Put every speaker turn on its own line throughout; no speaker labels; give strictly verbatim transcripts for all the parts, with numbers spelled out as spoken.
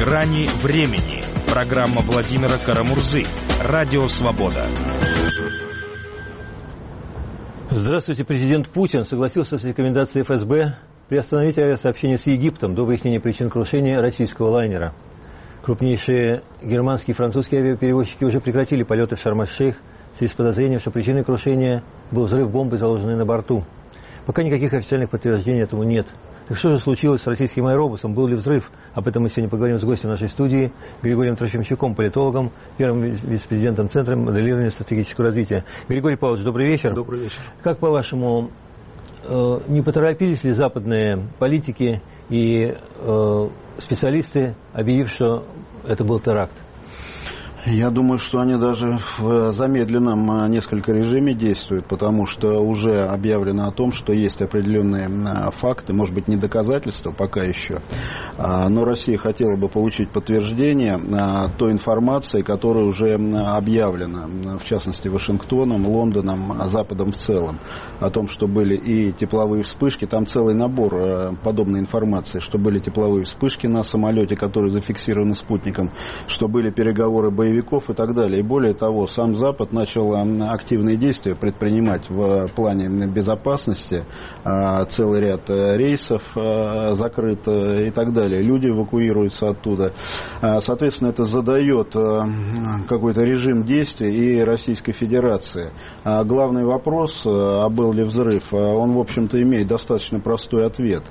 Грани времени. Программа Владимира Карамурзы. Радио Свобода.
Здравствуйте. Президент Путин согласился с рекомендацией эф эс бэ приостановить авиасообщение с Египтом до выяснения причин крушения российского лайнера. Крупнейшие германские и французские авиаперевозчики уже прекратили полеты в Шарм-эль-Шейх в связи с подозрением, что причиной крушения был взрыв бомбы, заложенной на борту. Пока никаких официальных подтверждений этому нет. Так что же случилось с российским аэробусом? Был ли взрыв? Об этом мы сегодня поговорим с гостем нашей студии, Григорием Трофимчуком, политологом, первым вице-президентом Центра моделирования стратегического развития. Григорий Павлович, добрый вечер.
Добрый вечер.
Как, по-вашему, не поторопились ли западные политики и специалисты, объявив, что это был теракт?
Я думаю, что они даже в замедленном несколько режиме действуют, потому что уже объявлено о том, что есть определенные факты, может быть, не доказательства пока еще, но Россия хотела бы получить подтверждение той информации, которая уже объявлена, в частности, Вашингтоном, Лондоном, Западом в целом, о том, что были и тепловые вспышки, там целый набор подобной информации, что были тепловые вспышки на самолете, которые зафиксированы спутником, что были переговоры боевиков, и так далее. И более того, сам Запад начал активные действия предпринимать в плане безопасности. Целый ряд рейсов закрыт и так далее. Люди эвакуируются оттуда. Соответственно, это задает какой-то режим действий и Российской Федерации. Главный вопрос, а был ли взрыв, он, в общем-то, имеет достаточно простой ответ.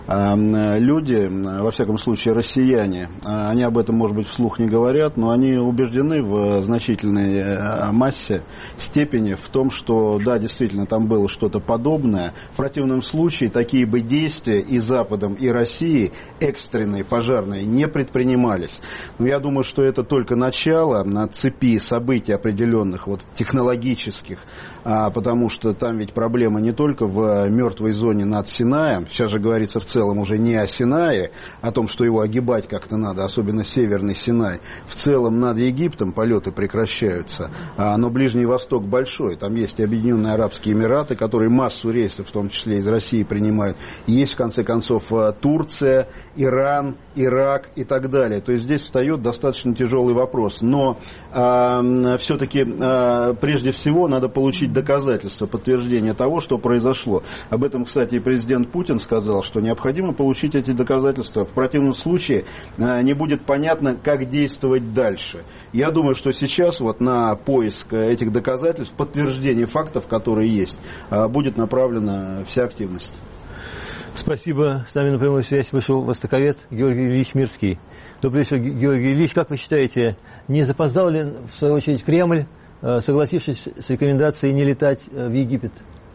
Люди, во всяком случае россияне, они об этом, может быть, вслух не говорят, но они убеждены в значительной массе, степени в том, что да, действительно, там было что-то подобное. В противном случае такие бы действия и Западом, и Россией, экстренные, пожарные, не предпринимались. Но я думаю, что это только начало на цепи событий определенных, вот, технологических, а, потому что там ведь проблема не только в мертвой зоне над Синаем, сейчас же говорится в целом уже не о Синае, о том, что его огибать как-то надо, особенно северный Синай, в целом над Египтом полеты прекращаются, а, но Ближний Восток большой, там есть и Объединенные Арабские Эмираты, которые массу рейсов, в том числе из России, принимают, есть, в конце концов, Турция, Иран, Ирак и так далее. То есть здесь встает достаточно тяжелый вопрос, но а, все-таки а, прежде всего надо получить доказательства, подтверждение того, что произошло. Об этом, кстати, и президент Путин сказал, что необходимо получить эти доказательства. В противном случае а, не будет понятно, как действовать дальше. Я думаю, что сейчас вот на поиск этих доказательств, подтверждение фактов, которые есть, будет направлена вся активность.
Спасибо. С нами на прямую связь вышел востоковед Георгий Ильич Мирский. Добрый вечер, Георгий Ильич. Как вы считаете, не запоздал ли, в свою очередь, Кремль, согласившись с рекомендацией не летать в Египет?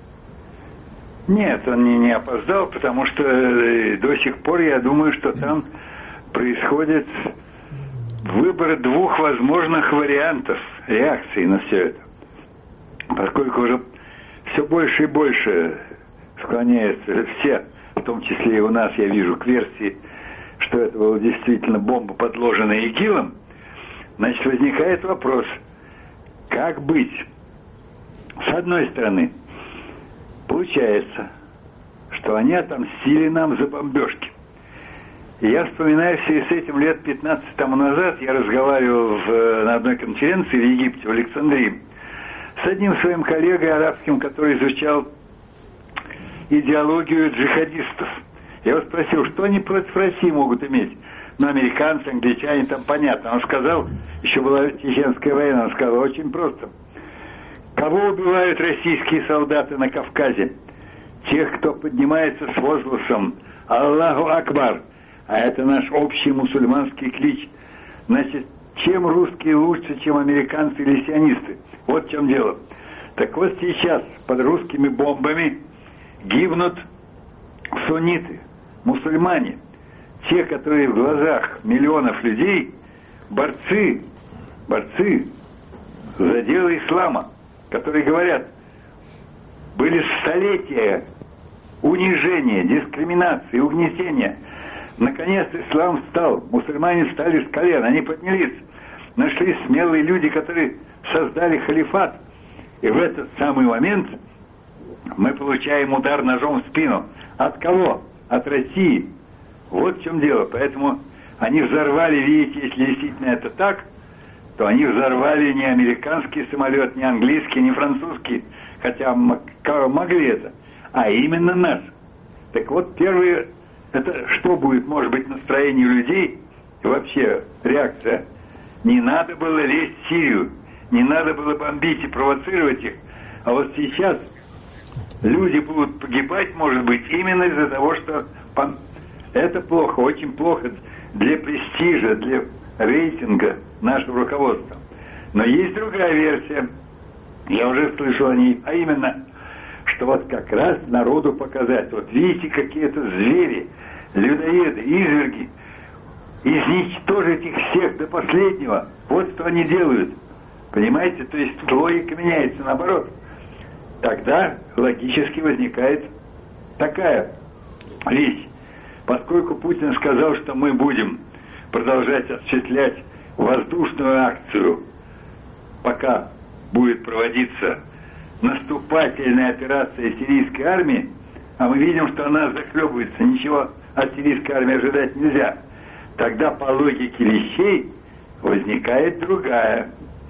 Нет, он не, не опоздал, потому что до сих пор я думаю, что там происходит выбор двух возможных вариантов реакции на все это. Поскольку уже все больше и больше склоняются все, в том числе и у нас, я вижу, к версии, что это была действительно бомба, подложенная ИГИЛом, значит, возникает вопрос, как быть? С одной стороны, получается, что они отомстили нам за бомбежки. И я вспоминаю, в связи с этим лет пятнадцать тому назад я разговаривал в, на одной конференции в Египте, в Александрии, с одним своим коллегой арабским, который изучал идеологию джихадистов. Я его спросил, что они против России могут иметь? Ну, американцы, англичане, там понятно. Он сказал, еще была чеченская война, он сказал, очень просто. Кого убивают российские солдаты на Кавказе? Тех, кто поднимается с возгласом «Аллаху Акбар», а это наш общий мусульманский клич. Значит, чем русские лучше, чем американцы или сионисты? Вот в чем дело. Так вот сейчас под русскими бомбами гибнут сунниты, мусульмане. Те, которые в глазах миллионов людей борцы, борцы за дело ислама, которые говорят, были столетия унижения, дискриминации, угнетения. Наконец ислам встал, мусульмане встали с колен, они поднялись, нашлись смелые люди, которые создали халифат. И в этот самый момент мы получаем удар ножом в спину. От кого? От России. Вот в чем дело. Поэтому Они взорвали, видите, если действительно это так, то они взорвали не американский самолет, не английский, не французский, хотя могли это, а именно наш. Так вот, первое, это что будет, может быть, настроение людей, и вообще реакция. Не надо было лезть в Сирию, не надо было бомбить и провоцировать их, а вот сейчас люди будут погибать, может быть, именно из-за того, что это плохо, очень плохо для престижа, для рейтинга нашего руководства. Но есть другая версия, я уже слышал о ней, а именно, что вот как раз народу показать, вот видите, какие-то звери, людоеды, изверги, изничтожить их всех до последнего, вот что они делают. Понимаете, то есть логика меняется наоборот. Тогда логически возникает такая вещь. Поскольку Путин сказал, что мы будем продолжать осуществлять воздушную акцию, пока будет проводиться наступательная операция сирийской армии, а мы видим, что она захлебывается, ничего от сирийской армии ожидать нельзя, тогда по логике вещей возникает другая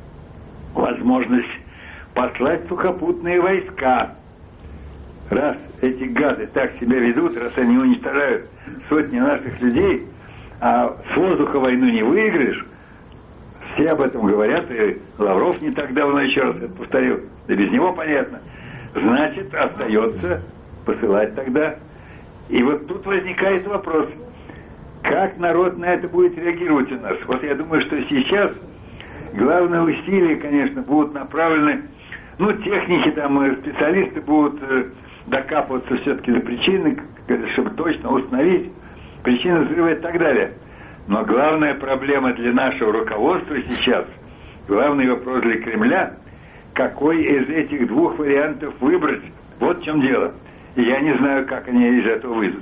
возможность послать сухопутные войска. Раз эти гады так себя ведут, раз они уничтожают сотни наших людей, а с воздуха войну не выиграешь, все об этом говорят, и Лавров не так давно, еще раз это повторил, да без него понятно, значит, остается посылать тогда. И вот тут возникает вопрос, как народ на это будет реагировать у нас. Вот я думаю, что сейчас главные усилия, конечно, будут направлены, ну, техники там, специалисты будут докапываться все-таки до причины, чтобы точно установить причины взрыва и так далее. Но главная проблема для нашего руководства сейчас, главный вопрос для Кремля, какой из этих двух вариантов выбрать, вот в чем дело. И я не знаю, как они из этого выйдут.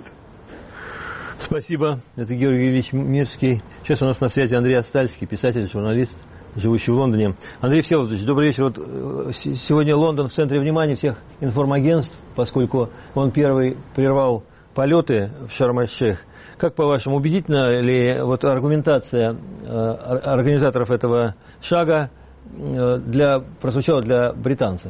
Спасибо. Это Георгий Ильич Мирский. Сейчас у нас на связи Андрей Астальский, писатель, журналист, живущий в Лондоне. Андрей Всеволодович, добрый вечер. Вот сегодня Лондон в центре внимания всех информагентств, поскольку он первый прервал полеты в Шарм-эль-Шейх. Как, по-вашему, убедительна ли вот аргументация э, организаторов этого шага э, для, прозвучала для британцев?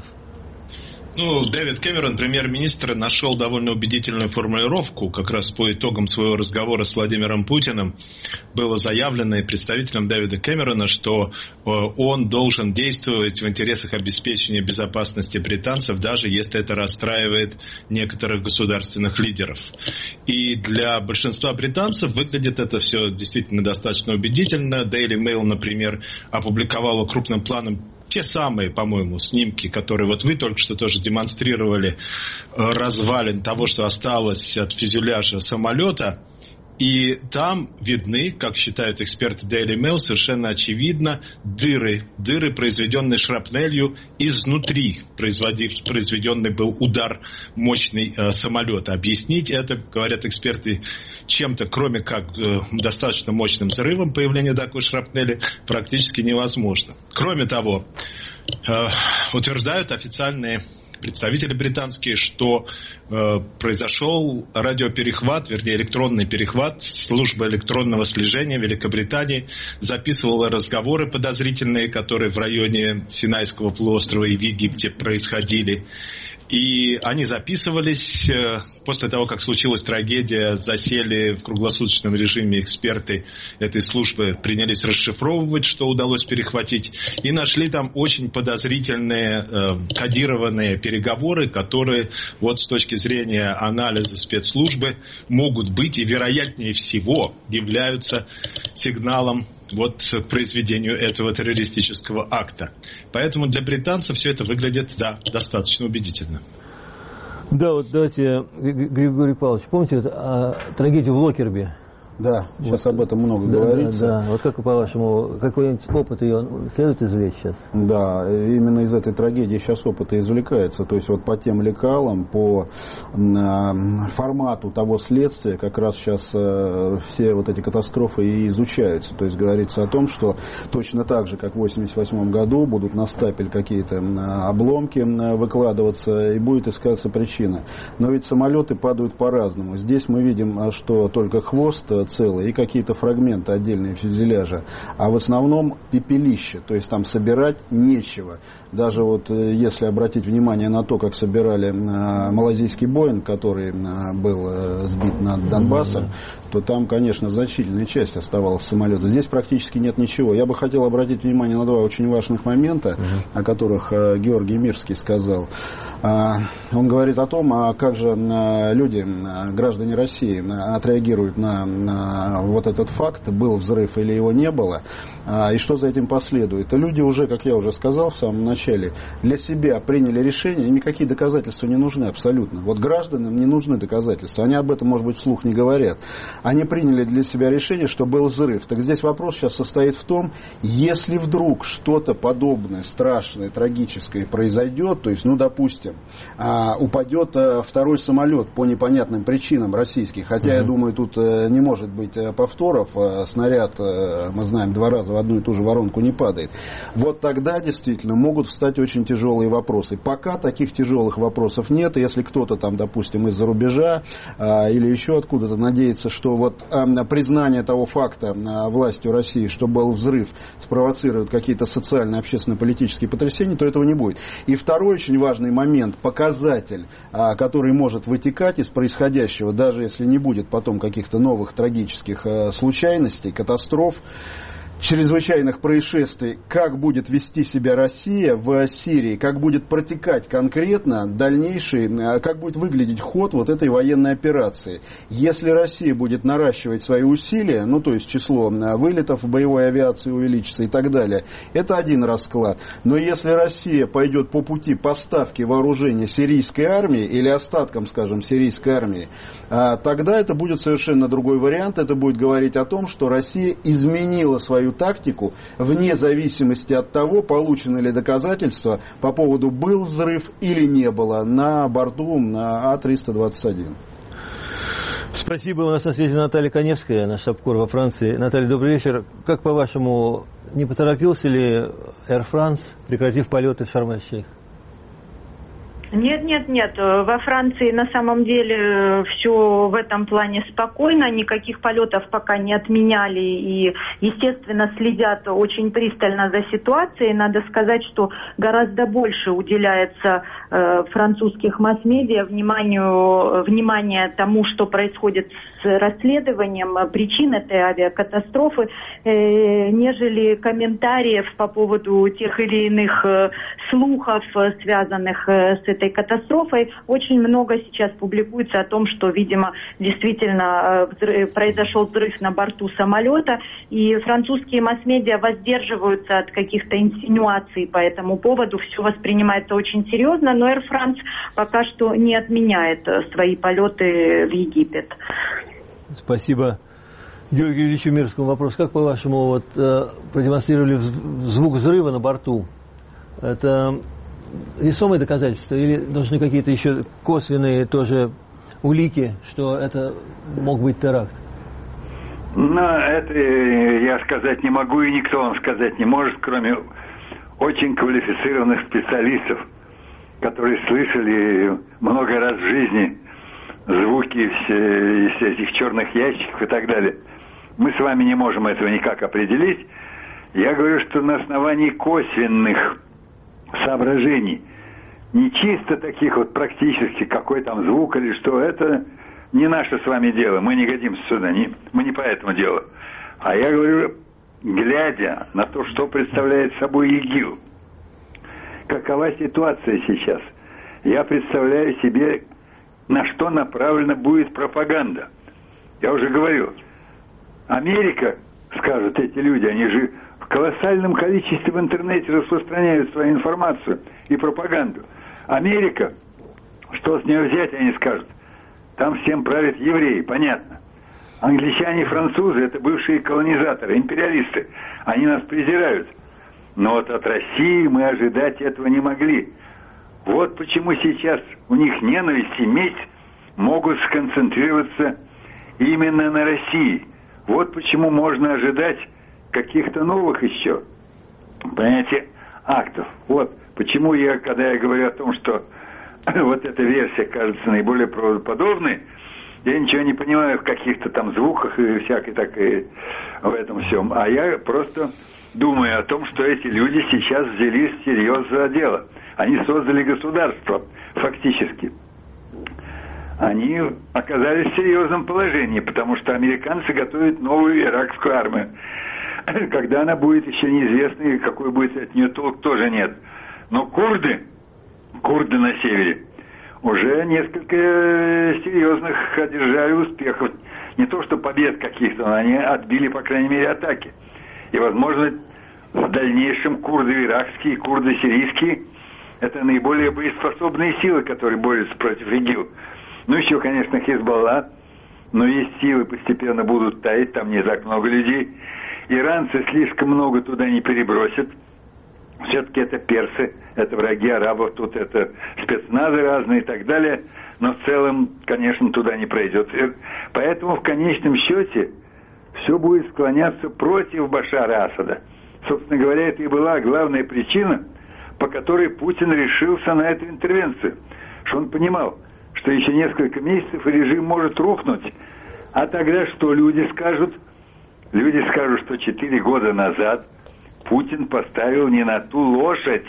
Ну, Дэвид Кэмерон, премьер-министр, нашел довольно убедительную формулировку. Как раз по итогам своего разговора с Владимиром Путиным было заявлено и представителем Дэвида Кэмерона, что он должен действовать в интересах обеспечения безопасности британцев, даже если это расстраивает некоторых государственных лидеров. И для большинства британцев выглядит это все действительно достаточно убедительно. Daily Mail, например, опубликовала крупным планом те самые, по-моему, снимки, которые вот вы только что тоже демонстрировали, развалин того, что осталось от фюзеляжа самолета. И там видны, как считают эксперты Daily Mail, совершенно очевидно дыры, дыры, произведенные шрапнелью изнутри, произведенный был удар мощный э, самолета. Объяснить это, говорят эксперты, чем-то, кроме как э, достаточно мощным взрывом появления такой шрапнели, практически невозможно. Кроме того, э, утверждают официальные представители британские, что э, произошел радиоперехват, вернее электронный перехват. Служба электронного слежения Великобритании записывала разговоры подозрительные, которые в районе Синайского полуострова и в Египте происходили. И они записывались. После того, как случилась трагедия, засели в круглосуточном режиме эксперты этой службы, принялись расшифровывать, что удалось перехватить, и нашли там очень подозрительные э, кодированные переговоры, которые вот с точки зрения анализа спецслужбы могут быть и вероятнее всего являются сигналом вот к произведению этого террористического акта. Поэтому для британцев все это выглядит, да, достаточно убедительно.
Да, вот давайте, Григорий Павлович, помните а, трагедию в Локерби?
Да, сейчас
вот,
об этом много
да,
говорится.
Да, да. Вот как, по-вашему, какой-нибудь опыт ее следует извлечь сейчас?
Да, именно из этой трагедии сейчас опыт и извлекается. То есть вот по тем лекалам, по э, формату того следствия как раз сейчас э, все вот эти катастрофы и изучаются. То есть говорится о том, что точно так же, как в восемьдесят восьмом году, будут на стапель какие-то обломки выкладываться и будет искаться причина. Но ведь самолеты падают по-разному. Здесь мы видим, что только хвост целое, и какие-то фрагменты отдельные фюзеляжа, а в основном пепелище, то есть там собирать нечего. Даже вот если обратить внимание на то, как собирали малайзийский Боинг, который был сбит над Донбассом, то там, конечно, значительная часть оставалась самолета. Здесь практически нет ничего. Я бы хотел обратить внимание на два очень важных момента, uh-huh. о которых Георгий Мирский сказал. Он говорит о том, а как же люди, граждане России, отреагируют на, на вот этот факт, был взрыв или его не было, и что за этим последует. И люди уже, как я уже сказал в самом начале, для себя приняли решение, и никакие доказательства не нужны абсолютно. Вот гражданам не нужны доказательства, они об этом, может быть, вслух не говорят. Они приняли для себя решение, что был взрыв. Так здесь вопрос сейчас состоит в том, если вдруг что-то подобное, страшное, трагическое произойдет, то есть, ну, допустим, упадет второй самолет по непонятным причинам российский, хотя, mm-hmm. я думаю, тут не может быть повторов, снаряд, мы знаем, два раза в одну и ту же воронку не падает. Вот тогда действительно могут встать очень тяжелые вопросы. Пока таких тяжелых вопросов нет, и если кто-то там, допустим, из-за рубежа или еще откуда-то надеется, что вот признание того факта властью России, что был взрыв, спровоцирует какие-то социальные, общественно-политические потрясения, то этого не будет. И второй очень важный момент, показатель, который может вытекать из происходящего, даже если не будет потом каких-то новых трагических случайностей, катастроф, чрезвычайных происшествий, как будет вести себя Россия в Сирии, как будет протекать конкретно дальнейший, как будет выглядеть ход вот этой военной операции. Если Россия будет наращивать свои усилия, ну то есть число вылетов в боевой авиации увеличится и так далее, это один расклад. Но если Россия пойдет по пути поставки вооружения сирийской армии или остаткам, скажем, сирийской армии, тогда это будет совершенно другой вариант. Это будет говорить о том, что Россия изменила свою тактику вне зависимости от того, получены ли доказательства по поводу был взрыв или не было на борту на А триста двадцать один.
Спасибо. У нас на связи Наталья Коневская, наш шапкор во Франции. Наталья, добрый вечер. Как, по-вашему, не поторопился ли Air France, прекратив полеты в Шарм-эль-Шейх?
Нет, нет, нет. Во Франции на самом деле все в этом плане спокойно. Никаких полетов пока не отменяли. И, естественно, следят очень пристально за ситуацией. Надо сказать, что гораздо больше уделяется э, французских масс-медиа вниманию, внимание тому, что происходит с расследованием причин этой авиакатастрофы, э, нежели комментариев по поводу тех или иных э, слухов, связанных э, с этой катастрофой. Очень много сейчас публикуется о том, что, видимо, действительно взрыв, произошел взрыв на борту самолета, и французские масс-медиа воздерживаются от каких-то инсинуаций по этому поводу. Все воспринимается очень серьезно, но Air France пока что не отменяет свои полеты в Египет.
Спасибо. Георгию Ильичу Мирскому вопрос. Как, по-вашему, вот, продемонстрировали звук взрыва на борту? Это весомые доказательства или нужны какие-то еще косвенные тоже улики, что это мог быть теракт?
Ну, это я сказать не могу, и никто вам сказать не может, кроме очень квалифицированных специалистов, которые слышали много раз в жизни звуки из этих черных ящиков и так далее. Мы с вами не можем этого никак определить. Я говорю, что на основании косвенных соображений, не чисто таких вот практически, какой там звук или что, это не наше с вами дело, мы не годимся сюда, не, мы не по этому делу. А я говорю, глядя на то, что представляет собой ИГИЛ, какова ситуация сейчас, я представляю себе, на что направлена будет пропаганда. Я уже говорю, Америка, скажут эти люди, они же в колоссальном количестве в интернете распространяют свою информацию и пропаганду. Америка, что с нее взять, они скажут. Там всем правят евреи, понятно. Англичане и французы — это бывшие колонизаторы, империалисты. Они нас презирают. Но вот от России мы ожидать этого не могли. Вот почему сейчас у них ненависть и месть могут сконцентрироваться именно на России. Вот почему можно ожидать каких-то новых еще, понимаете, актов. Вот почему я, когда я говорю о том, что вот эта версия кажется наиболее правдоподобной, Я ничего не понимаю в каких-то там звуках и всякой такой в этом всем. А я просто думаю о том, что эти люди сейчас взялись всерьез за дело. Они создали государство, фактически. Они оказались в серьезном положении, потому что американцы готовят новую иракскую армию. Когда она будет, еще неизвестно, и какой будет от нее толк, тоже нет. Но курды, курды на севере, уже несколько серьезных одержали успехов. Не то что побед каких-то, но они отбили, по крайней мере, атаки. И, возможно, в дальнейшем курды иракские, курды сирийские — это наиболее боеспособные силы, которые борются против ИГИЛ. Ну, еще, конечно, Хизбалла, но есть силы, постепенно будут таять, там не так много людей. Иранцы слишком много туда не перебросят. Все-таки это персы, это враги арабов, тут это спецназы разные и так далее. Но в целом, конечно, туда не пройдет. Поэтому в конечном счете все будет склоняться против Башара Асада. Собственно говоря, это и была главная причина, по которой Путин решился на эту интервенцию. Что он понимал, что еще несколько месяцев и режим может рухнуть. А тогда что люди скажут? Люди скажут, что четыре года назад Путин поставил не на ту лошадь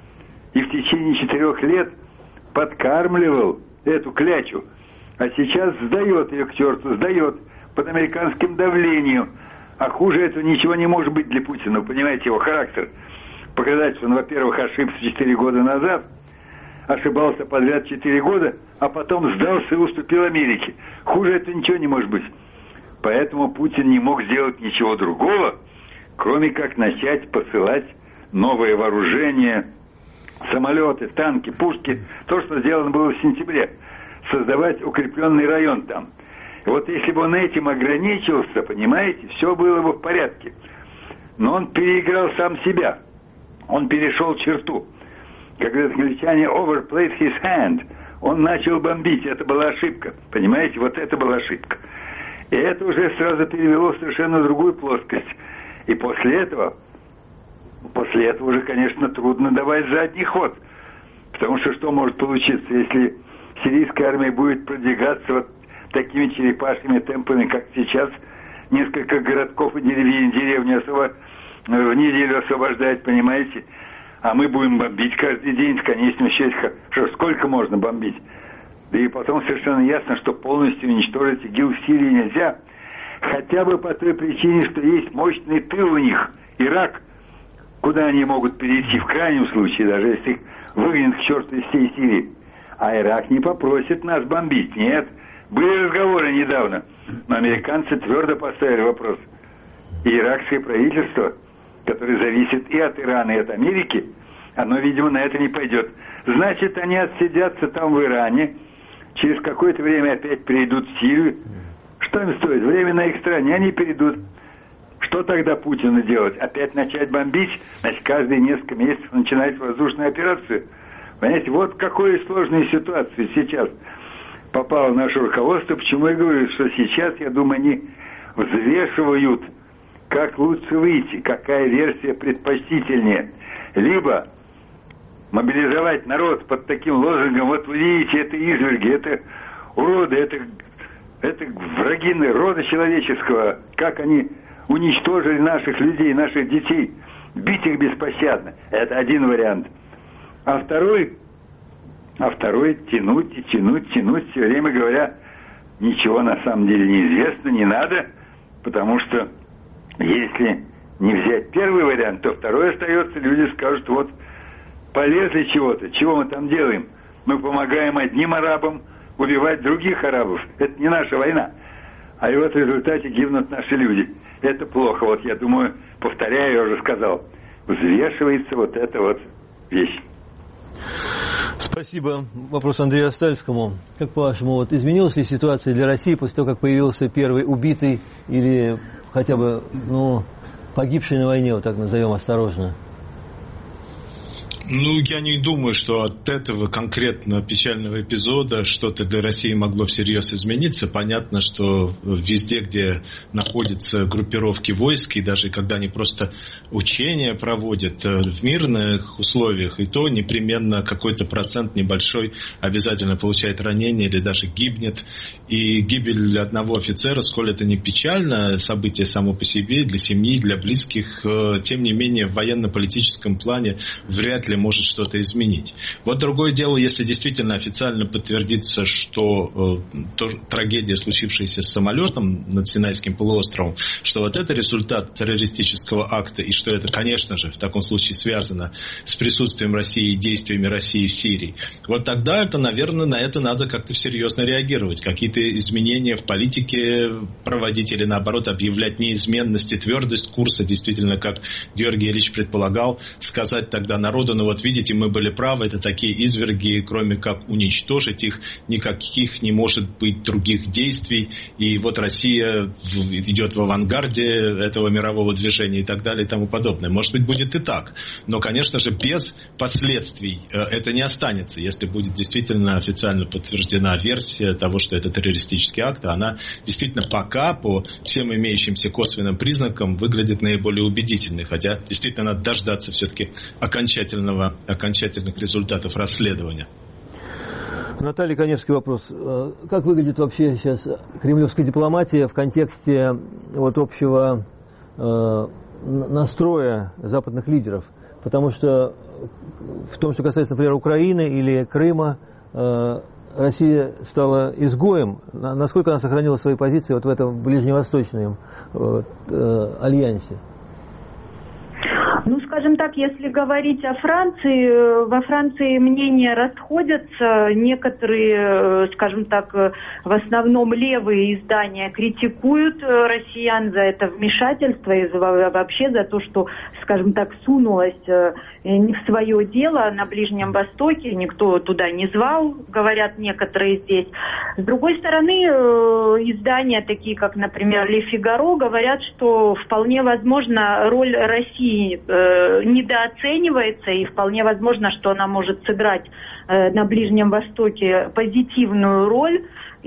и в течение четырех лет подкармливал эту клячу. А сейчас сдает ее к черту, сдает под американским давлением. А хуже этого ничего не может быть для Путина. Вы понимаете его характер. Показать, что он, во-первых, ошибся четыре года назад, ошибался подряд четыре года, а потом сдался и уступил Америке. Хуже этого ничего не может быть. Поэтому Путин не мог сделать ничего другого, кроме как начать посылать новое вооружение, самолеты, танки, пушки. То, что сделано было в сентябре. Создавать укрепленный район там. И вот если бы он этим ограничился, понимаете, все было бы в порядке. Но он переиграл сам себя. Он перешел черту. Как говорят англичане, overplayed his hand. Он начал бомбить. Это была ошибка. Понимаете, вот это была ошибка. И это уже сразу перевело в совершенно другую плоскость. И после этого, после этого уже, конечно, трудно давать задний ход. Потому что что может получиться, если сирийская армия будет продвигаться вот такими черепашьими темпами, как сейчас, несколько городков и деревень, деревни освоб... в неделю освобождать, понимаете? А мы будем бомбить каждый день, в конечном счете, что сколько можно бомбить? Да и потом совершенно ясно, что полностью уничтожить ИГИЛ в Сирии нельзя. Хотя бы по той причине, что есть мощный тыл у них, Ирак, куда они могут перейти в крайнем случае, даже если их выгонят к черту из всей Сирии. А Ирак не попросит нас бомбить, нет. Были разговоры недавно, но американцы твердо поставили вопрос. И иракское правительство, которое зависит и от Ирана, и от Америки, оно, видимо, на это не пойдет. Значит, они отсидятся там в Иране, через какое-то время опять перейдут в Сирию. Что им стоит? Время на их стороне, они перейдут. Что тогда Путину делать? Опять начать бомбить? Значит, каждые несколько месяцев начинать воздушную операцию? Понимаете, вот в какой сложной ситуации сейчас попало наше руководство. Почему я говорю, что сейчас, я думаю, они взвешивают, как лучше выйти, какая версия предпочтительнее. Либо мобилизовать народ под таким лозунгом: вот вы видите, это изверги, это уроды, это, это враги рода человеческого, как они уничтожили наших людей, наших детей, бить их беспощадно. Это один вариант. А второй, а второй тянуть и тянуть, тянуть, все время говоря, ничего на самом деле не известно, не надо, потому что если не взять первый вариант, то второй остается, люди скажут: вот полезли чего-то, чего мы там делаем? Мы помогаем одним арабам убивать других арабов. Это не наша война. А и вот в результате гибнут наши люди. Это плохо. Вот я думаю, повторяю, я уже сказал, взвешивается вот эта вот вещь.
Спасибо. Вопрос Андрею Остальскому. Как по-вашему, вот изменилась ли ситуация для России после того, как появился первый убитый или хотя бы, ну, погибший на войне, вот так назовем осторожно?
Ну, я не думаю, что от этого конкретно печального эпизода что-то для России могло всерьез измениться. Понятно, что везде, где находятся группировки войск, и даже когда они просто учения проводят в мирных условиях, и то непременно какой-то процент небольшой обязательно получает ранение или даже гибнет. И гибель одного офицера, сколь это не печально, событие само по себе, для семьи, для близких, тем не менее в военно-политическом плане вряд ли может что-то изменить. Вот другое дело, если действительно официально подтвердится, что э, то, трагедия, случившаяся с самолетом над Синайским полуостровом, что вот это результат террористического акта, и что это, конечно же, в таком случае связано с присутствием России и действиями России в Сирии, вот тогда это, наверное, на это надо как-то серьезно реагировать, какие-то изменения в политике проводить или, наоборот, объявлять неизменность и твердость курса, действительно, как Георгий Ильич предполагал, сказать тогда народу, ну вот видите, мы были правы, это такие изверги, кроме как уничтожить их, никаких не может быть других действий, и вот Россия идет в авангарде этого мирового движения и так далее и тому подобное. Может быть, будет и так, но, конечно же, без последствий это не останется, если будет действительно официально подтверждена версия того, что это террористический акт, она действительно пока по всем имеющимся косвенным признакам выглядит наиболее убедительной, хотя действительно надо дождаться все-таки окончательного окончательных результатов расследования.
Наталья, Коневский вопрос. Как выглядит вообще сейчас кремлевская дипломатия в контексте вот общего э, настроя западных лидеров? Потому что в том, что касается, например, Украины или Крыма, э, Россия стала изгоем. Насколько она сохранила свои позиции вот в этом ближневосточном э, э, альянсе?
Ну, скажем так, если говорить о Франции, во Франции мнения расходятся. Некоторые, скажем так, в основном левые издания критикуют россиян за это вмешательство и вообще за то, что, скажем так, сунулось не в свое дело на Ближнем Востоке, никто туда не звал, говорят некоторые здесь. С другой стороны, издания, такие как, например, «Ле Фигаро», говорят, что вполне возможно роль России недооценивается, и вполне возможно, что она может сыграть на Ближнем Востоке позитивную роль и,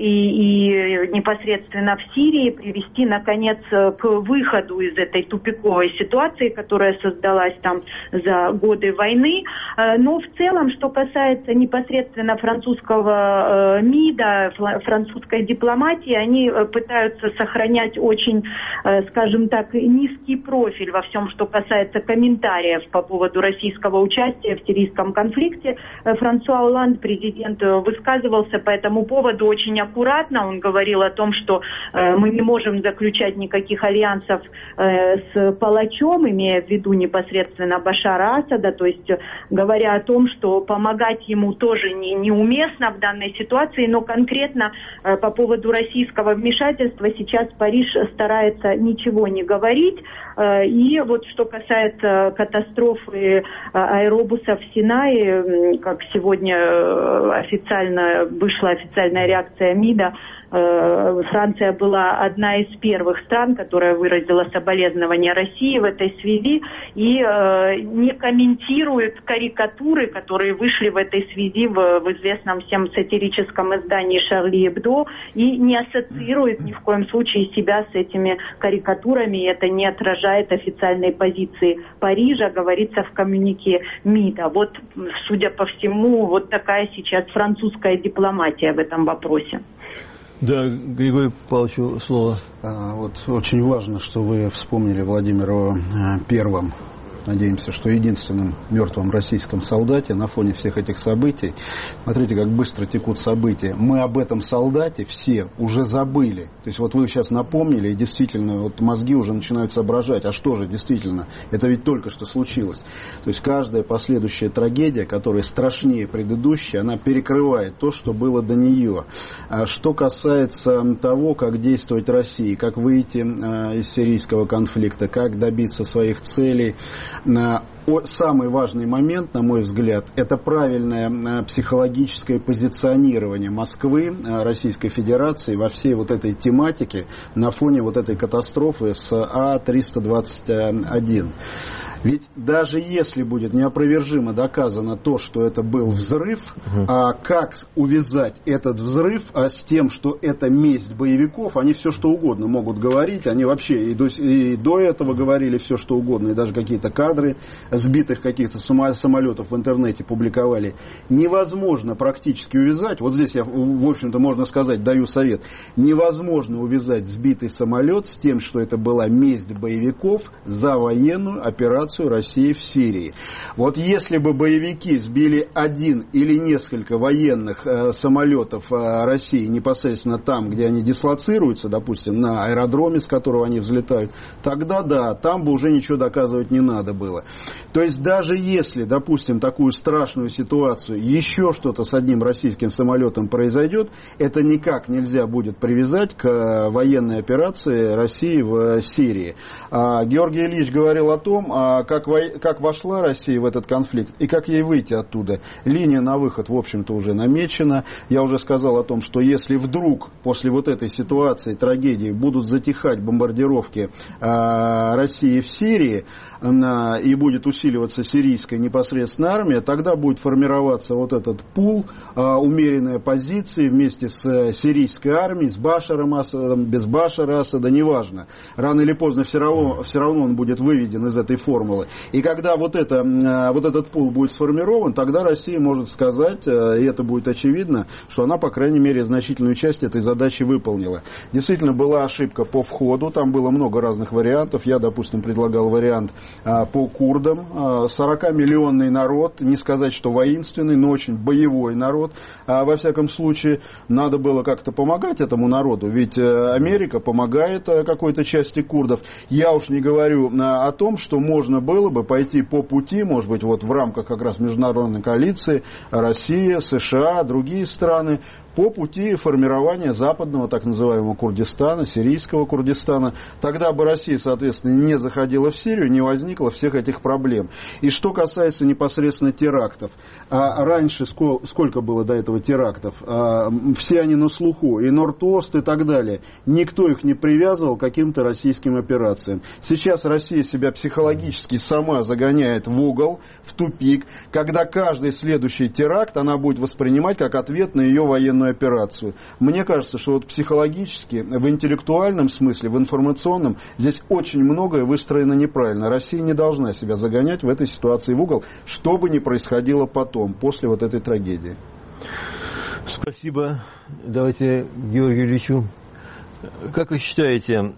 и непосредственно в Сирии привести, наконец, к выходу из этой тупиковой ситуации, которая создалась там за годы войны. Но в целом, что касается непосредственно французского МИДа, французской дипломатии, они пытаются сохранять очень, скажем так, низкий профиль во всем, что касается комментариев по поводу российского участия в сирийском конфликте. Франсуа Олланд, президент, высказывался по этому поводу очень аккуратно. Он говорил о том, что э, мы не можем заключать никаких альянсов э, с палачом, имея в виду непосредственно Башара Асада, то есть э, говоря о том, что помогать ему тоже не, неуместно в данной ситуации, но конкретно э, по поводу российского вмешательства сейчас Париж старается ничего не говорить. Э, и вот что касается катастрофы э, аэробуса в Синае, э, как сегодня э, официально вышла официальная реакция МИДа, Франция была одна из первых стран, которая выразила соболезнования России в этой связи и э, не комментирует карикатуры, которые вышли в этой связи в, в известном всем сатирическом издании «Шарли Эбдо», и не ассоциирует ни в коем случае себя с этими карикатурами, и это не отражает официальной позиции Парижа, говорится в коммюнике МИДа. Вот, судя по всему, вот такая сейчас французская дипломатия в этом вопросе.
Да, Григорию Павловичу слово.
А, вот очень важно, что вы вспомнили Владимира Первым. Надеемся, что единственным мертвым российском солдате на фоне всех этих событий. Смотрите, как быстро текут события. Мы об этом солдате все уже забыли. То есть вот вы сейчас напомнили, и действительно вот мозги уже начинают соображать, а что же действительно, это ведь только что случилось. То есть каждая последующая трагедия, которая страшнее предыдущей, она перекрывает то, что было до нее. А что касается того, как действовать России, как выйти из сирийского конфликта, как добиться своих целей, самый важный момент, на мой взгляд, это правильное психологическое позиционирование Москвы, Российской Федерации во всей вот этой тематике на фоне вот этой катастрофы с А триста двадцать один. Ведь даже если будет неопровержимо доказано то, что это был взрыв, угу. а как увязать этот взрыв а с тем, что это месть боевиков, они все что угодно могут говорить, они вообще и до, и до этого говорили все что угодно, и даже какие-то кадры сбитых каких-то самолетов в интернете публиковали. Невозможно практически увязать, вот здесь я, в общем-то, можно сказать, даю совет, невозможно увязать сбитый самолет с тем, что это была месть боевиков за военную операцию России в Сирии. Вот если бы боевики сбили один или несколько военных э, самолетов э, России непосредственно там, где они дислоцируются, допустим, на аэродроме, с которого они взлетают, тогда да, там бы уже ничего доказывать не надо было. То есть даже если, допустим, такую страшную ситуацию, еще что-то с одним российским самолетом произойдет, это никак нельзя будет привязать к военной операции России в Сирии. А Георгий Ильич говорил о том, как, во... как вошла Россия в этот конфликт и как ей выйти оттуда. Линия на выход, в общем-то, уже намечена. Я уже сказал о том, что если вдруг после вот этой ситуации, трагедии, будут затихать бомбардировки э, России в Сирии э, и будет усиливаться сирийская непосредственно армия, тогда будет формироваться вот этот пул, э, умеренные позиции вместе с сирийской армией, с Башаром Асадом, без Башара Асада, неважно. Рано или поздно все равно, все равно он будет выведен из этой формулы. И когда вот, это, э, вот этот пул будет сформирован, тогда Россия может сказать, э, и это будет очевидно, что она, по крайней мере, значительную часть этой задачи выполнила. Действительно, была ошибка по входу, там было много разных вариантов. Я, допустим, предлагал вариант а, по курдам. А, сорокамиллионный народ, не сказать, что воинственный, но очень боевой народ. А, во всяком случае, надо было как-то помогать этому народу, ведь а, Америка помогает а, какой-то части курдов. Я уж не говорю а, о том, что можно было бы пойти по пути, может быть, вот в рамках как раз международной коалиции, Россия, США, другие страны, по пути формирования западного так называемого Курдистана, сирийского Курдистана. Тогда бы Россия, соответственно, не заходила в Сирию, не возникло всех этих проблем. И что касается непосредственно терактов. А раньше сколько, сколько было до этого терактов? А, все они на слуху, и Норд-Ост и так далее. Никто их не привязывал к каким-то российским операциям. Сейчас Россия себя психологически сама загоняет в угол, в тупик, когда каждый следующий теракт она будет воспринимать как ответ на ее военную операцию. Мне кажется, что вот психологически, в интеллектуальном смысле, в информационном, здесь очень многое выстроено неправильно. Россия не должна себя загонять в этой ситуации в угол, что бы ни происходило потом, после вот этой трагедии.
Спасибо. Давайте Георгию Ильичу. Как вы считаете,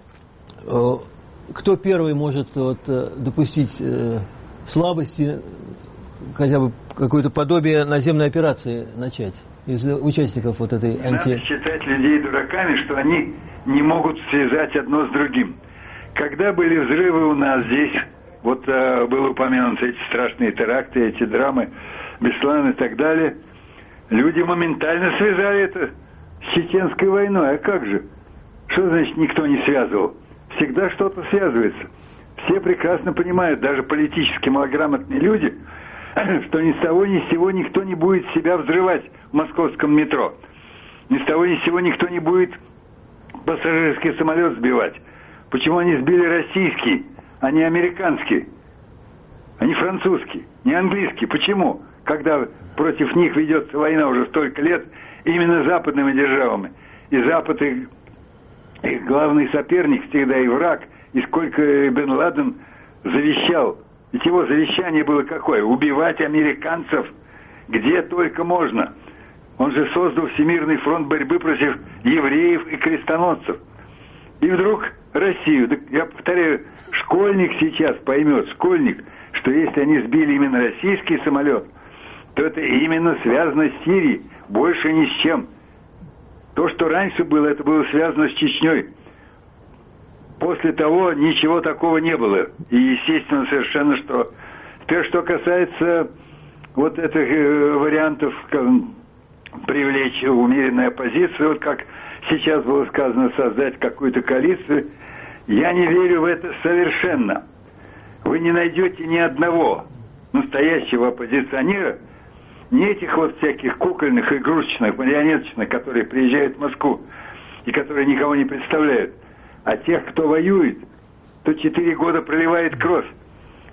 кто первый может вот, допустить слабости, хотя бы какое-то подобие наземной операции начать? Из участников вот этой
не
анти...
надо считать людей дураками, что они не могут связать одно с другим. Когда были взрывы у нас здесь, вот э, было упомянуты эти страшные теракты, эти драмы, Беслан и так далее, люди моментально связали это с Чеченской войной. А как же? Что значит никто не связывал? Всегда что-то связывается. Все прекрасно понимают, даже политически малограмотные люди, что ни с того ни с сего никто не будет себя взрывать в московском метро. Ни с того ни с сего никто не будет пассажирский самолет сбивать. Почему они сбили российский, а не американский, а не французский, не английский? Почему? Когда против них ведется война уже столько лет именно западными державами. И Запад их, их главный соперник всегда и враг. И сколько Бен Ладен завещал. Ведь его завещание было какое? Убивать американцев где только можно. Он же создал Всемирный фронт борьбы против евреев и крестоносцев. И вдруг Россию, я повторяю, школьник сейчас поймет, школьник, что если они сбили именно российский самолет, то это именно связано с Сирией, больше ни с чем. То, что раньше было, это было связано с Чечней. После того ничего такого не было. И естественно совершенно, что... Теперь, что касается вот этих э, вариантов как, привлечь умеренную оппозицию, вот как сейчас было сказано, создать какую-то коалицию, я не верю в это совершенно. Вы не найдете ни одного настоящего оппозиционера, ни этих вот всяких кукольных, игрушечных, марионеточных, которые приезжают в Москву и которые никого не представляют. А тех, кто воюет, то четыре года проливает кровь.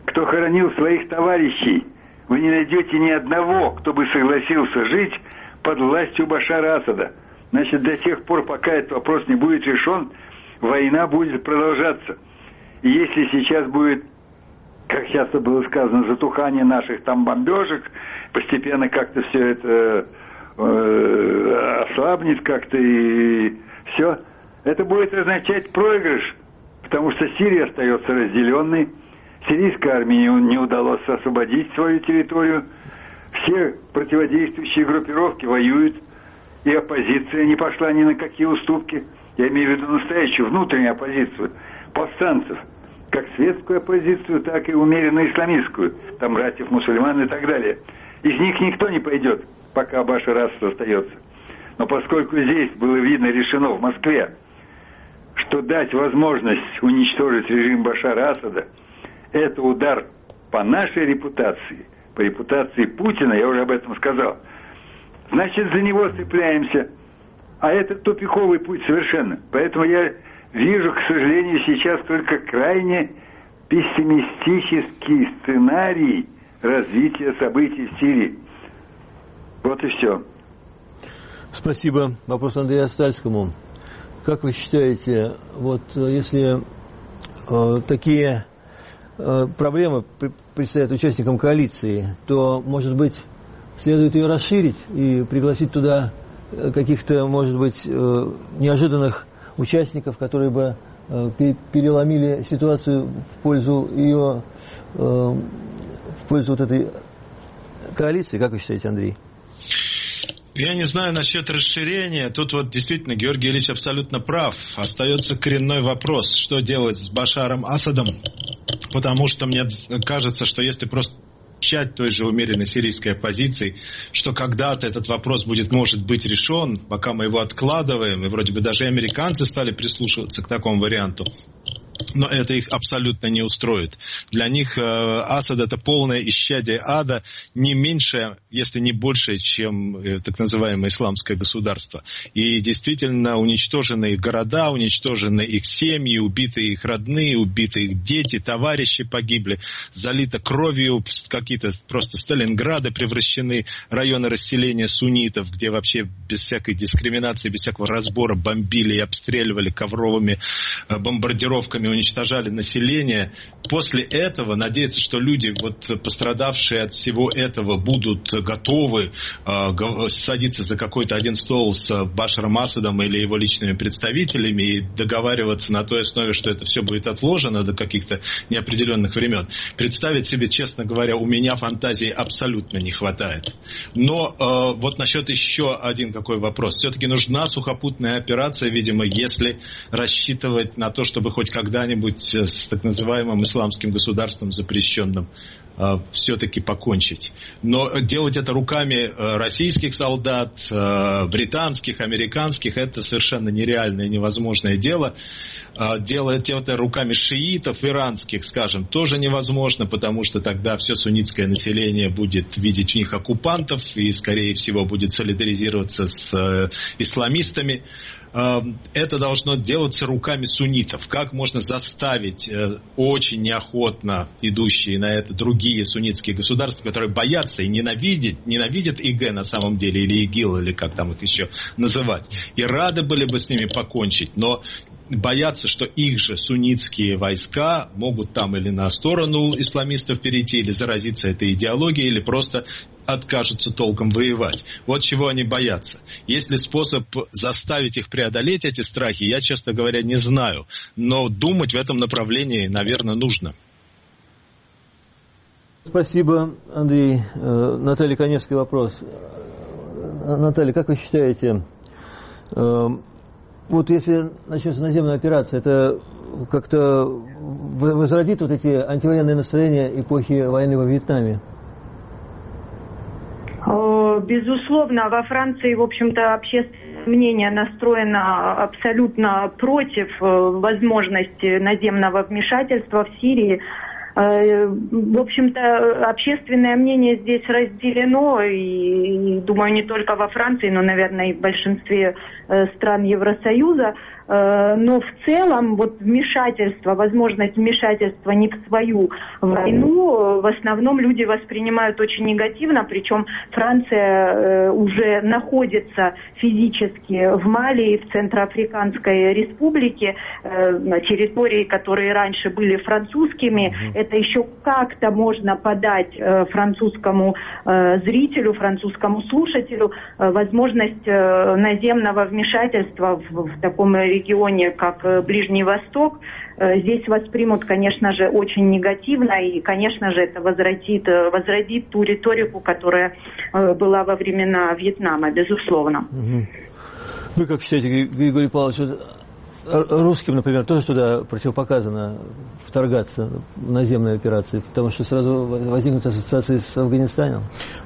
кто хоронил своих товарищей. Вы не найдете ни одного, кто бы согласился жить под властью Башара Асада. Значит, до тех пор, пока этот вопрос не будет решен, война будет продолжаться. И если сейчас будет, как часто было сказано, затухание наших там бомбежек, постепенно как-то все это э, ослабнет как-то и все, это будет означать проигрыш, потому что Сирия остается разделенной, сирийской армии не удалось освободить свою территорию, все противодействующие группировки воюют, и оппозиция не пошла ни на какие уступки. Я имею в виду настоящую внутреннюю оппозицию, повстанцев, как светскую оппозицию, так и умеренно исламистскую, там братьев мусульман и так далее. Из них никто не пойдет, пока Башар Асад остается. Но поскольку здесь было видно, решено в Москве, что дать возможность уничтожить режим Башара Асада, это удар по нашей репутации, по репутации Путина, я уже об этом сказал. Значит, за него цепляемся. А это тупиковый путь совершенно. Поэтому я вижу, к сожалению, сейчас только крайне пессимистический сценарий развития событий в Сирии. Вот и все.
Спасибо. Вопрос Андрею Стальскому. Как вы считаете, вот если э, такие э, проблемы предстоят участникам коалиции, то, может быть, следует ее расширить и пригласить туда каких-то, может быть, неожиданных участников, которые бы переломили ситуацию в пользу ее, в пользу вот этой коалиции? Как вы считаете, Андрей?
Я не знаю насчет расширения. Тут вот действительно Георгий Ильич абсолютно прав. Остается коренной вопрос, что делать с Башаром Асадом. Потому что мне кажется, что если просто часть той же умеренной сирийской оппозиции, что когда-то этот вопрос будет, может быть, решен, пока мы его откладываем, и вроде бы даже американцы стали прислушиваться к такому варианту. Но это их абсолютно не устроит. Для них э, Асад — это полное исчадие ада, не меньше, если не больше, чем э, так называемое исламское государство. И действительно уничтожены их города, уничтожены их семьи, убиты их родные, убиты их дети, товарищи погибли, залито кровью, какие-то просто Сталинграды превращены, районы расселения суннитов, где вообще без всякой дискриминации, без всякого разбора бомбили и обстреливали ковровыми э, бомбардировками, уничтожали население. После этого надеяться, что люди, вот, пострадавшие от всего этого, будут готовы э, садиться за какой-то один стол с Башаром Асадом или его личными представителями и договариваться на той основе, что это все будет отложено до каких-то неопределенных времен. Представить себе, честно говоря, у меня фантазии абсолютно не хватает. Но э, вот насчет еще один какой вопрос. Все-таки нужна сухопутная операция, видимо, если рассчитывать на то, чтобы хоть когда когда-нибудь с так называемым исламским государством запрещенным э, все-таки покончить. Но делать это руками российских солдат, э, британских, американских, это совершенно нереальное, невозможное дело. Э, делать это руками шиитов, иранских, скажем, тоже невозможно, потому что тогда все суннитское население будет видеть в них оккупантов и, скорее всего, будет солидаризироваться с э, исламистами. Это должно делаться руками суннитов. Как можно заставить э, очень неохотно идущие на это другие суннитские государства, которые боятся и ненавидят, ненавидят ИГ на самом деле, или ИГИЛ, или как там их еще называть, и рады были бы с ними покончить, но боятся, что их же суннитские войска могут там или на сторону исламистов перейти, или заразиться этой идеологией, или просто откажутся толком воевать. Вот чего они боятся. Есть ли способ заставить их преодолеть эти страхи, я, честно говоря, не знаю. Но думать в этом направлении, наверное, нужно.
Спасибо, Андрей. Наталья Коневский вопрос. Наталья, как вы считаете, вот если начнется наземная операция, это как-то возродит вот эти антивоенные настроения эпохи войны во Вьетнаме?
Безусловно, во Франции, в общем-то, общественное мнение настроено абсолютно против возможности наземного вмешательства в Сирии. В общем-то, общественное мнение здесь разделено, и, думаю, не только во Франции, но, наверное, и в большинстве стран Евросоюза. но в целом вот вмешательство, возможность вмешательства не в свою войну в основном люди воспринимают очень негативно, причем Франция уже находится физически в Мали и в Центроафриканской Республике, на территории, которые раньше были французскими. Mm-hmm. Это еще как-то можно подать французскому зрителю, французскому слушателю возможность наземного вмешательства в, в таком регионе, как Ближний Восток. Здесь воспримут, конечно же, очень негативно, и, конечно же, это возродит, возродит ту риторику, которая была во времена Вьетнама, безусловно.
Вы как считаете, Григорий Павлович, русским, например, тоже туда противопоказано вторгаться в наземные операции, потому что сразу возникнут ассоциации с Афганистаном?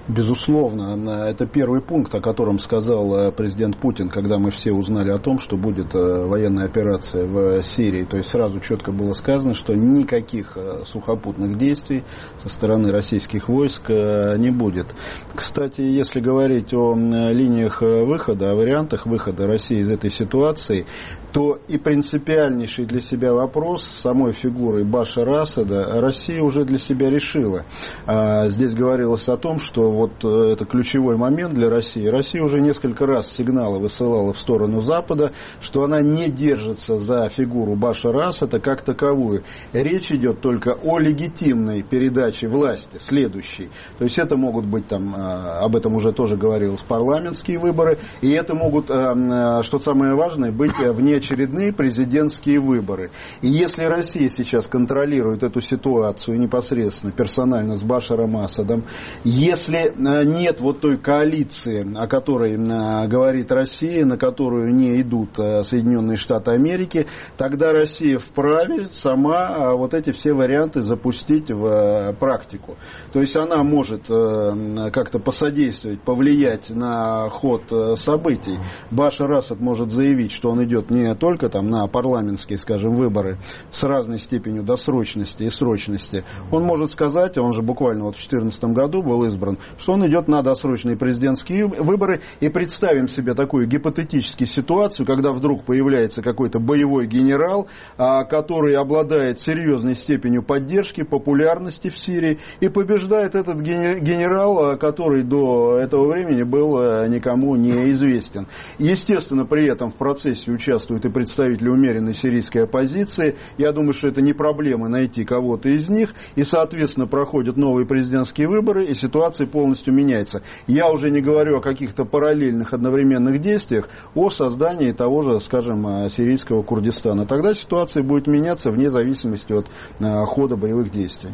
Безусловно. Это первый пункт, о котором сказал президент Путин, когда мы все узнали о том, что будет военная операция в Сирии. То есть сразу четко было сказано, что никаких сухопутных действий со стороны российских войск не будет. Кстати, если говорить о линиях выхода, о вариантах выхода России из этой ситуации, то и принципиальнейший для себя вопрос с самой фигурой Башара Асада Россия уже для себя решила. Здесь говорилось о том, что вот это ключевой момент для России. Россия уже несколько раз сигналы высылала в сторону Запада, что она не держится за фигуру Башара Асада как таковую. Речь идет только о легитимной передаче власти, следующей. То есть это могут быть там, об этом уже тоже говорилось, парламентские выборы, и это могут, что самое важное, быть внеочередные президентские выборы. И если Россия сейчас контролирует эту ситуацию непосредственно, персонально с Башаром Асадом, если нет вот той коалиции, о которой говорит Россия, на которую не идут Соединенные Штаты Америки, тогда Россия вправе сама вот эти все варианты запустить в практику. То есть она может как-то посодействовать, повлиять на ход событий. Башар Асад может заявить, что он идет не только там на парламентские, скажем, выборы с разной степенью досрочности и срочности. Он может сказать, он же буквально вот в две тысячи четырнадцатом году был избран, что он идет на досрочные президентские выборы. И представим себе такую гипотетическую ситуацию, когда вдруг появляется какой-то боевой генерал, который обладает серьезной степенью поддержки, популярности в Сирии, и побеждает этот генерал, который до этого времени был никому не известен. Естественно, при этом в процессе участвуют и представители умеренной сирийской оппозиции. Я думаю, что это не проблема найти кого-то из них. И, соответственно, проходят новые президентские выборы, и ситуация полностью меняется. Я уже не говорю о каких-то параллельных одновременных действиях, о создании того же, скажем, сирийского Курдистана. Тогда ситуация будет меняться вне зависимости от хода боевых действий.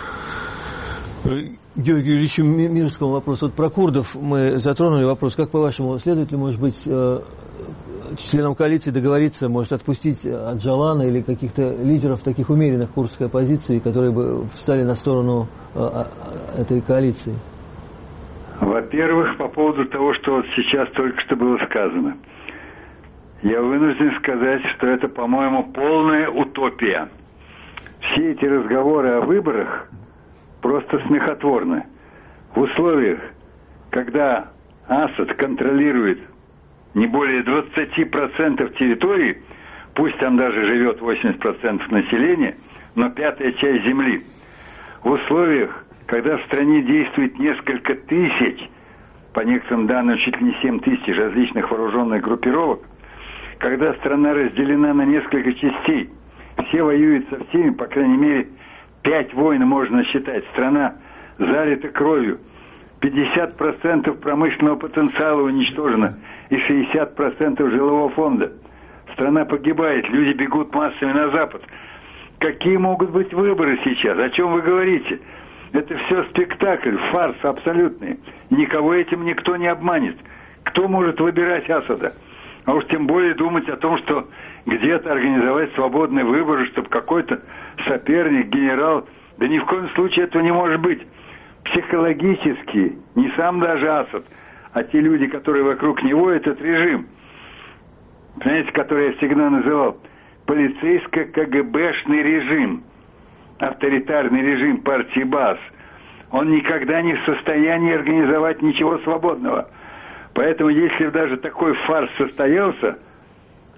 Георгию Ильичу Мирскому вопрос. Вот про курдов мы затронули вопрос. Как, по-вашему, следует ли, может быть, членам коалиции договориться, может, отпустить Аджалана или каких-то лидеров таких умеренных курдской оппозиции, которые бы встали на сторону этой коалиции?
Во-первых, по поводу того, что вот сейчас только что было сказано. Я вынужден сказать, что это, по-моему, полная утопия. Все эти разговоры о выборах просто смехотворны. В условиях, когда Асад контролирует не более двадцать процентов территории, пусть там даже живет восемьдесят процентов населения, но пятая часть земли. В условиях, когда в стране действует несколько тысяч, по некоторым данным чуть ли не семь тысяч различных вооруженных группировок, когда страна разделена на несколько частей, все воюют со всеми, по крайней мере, пять войн можно считать, страна залита кровью, пятьдесят процентов промышленного потенциала уничтожено и шестьдесят процентов жилого фонда. Страна погибает, люди бегут массами на Запад. Какие могут быть выборы сейчас? О чем вы говорите? Это все спектакль, фарс абсолютный. Никого этим никто не обманет. Кто может выбирать Асада? А уж тем более думать о том, что где-то организовать свободные выборы, чтобы какой-то соперник, генерал... Да ни в коем случае этого не может быть. Психологически, не сам даже Асад, а те люди, которые вокруг него, этот режим, знаете, который я всегда называл полицейско-КГБшный режим, авторитарный режим партии Баас, он никогда не в состоянии организовать ничего свободного. Поэтому, если даже такой фарс состоялся,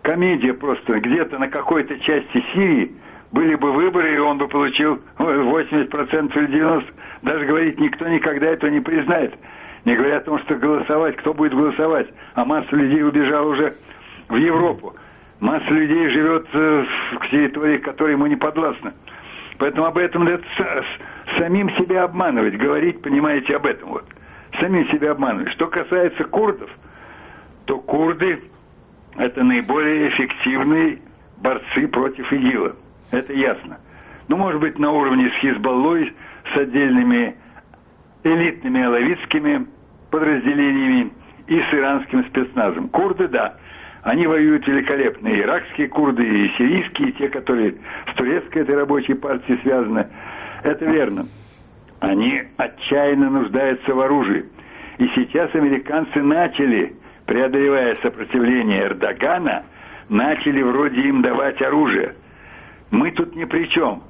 комедия просто. Где-то на какой-то части Сирии были бы выборы, и он бы получил восемьдесят процентов или девяносто процентов. Даже говорить никто никогда этого не признает. Не говоря о том, что голосовать, кто будет голосовать. А масса людей убежала уже в Европу. Масса людей живет в территории, которая ему не подвластна. Поэтому об этом надо самим себя обманывать. Говорить, понимаете, об этом вот. Самим себя обманывать. Что касается курдов, то курды – это наиболее эффективные борцы против ИГИЛа. Это ясно. Ну, может быть, на уровне с Хизбаллой, с отдельными элитными алавитскими подразделениями и с иранским спецназом. Курды, да, они воюют великолепно. И иракские курды, и сирийские, и те, которые с турецкой этой рабочей партией связаны. Это верно. Они отчаянно нуждаются в оружии. И сейчас американцы начали, преодолевая сопротивление Эрдогана, начали вроде им давать оружие. Мы тут ни при чем.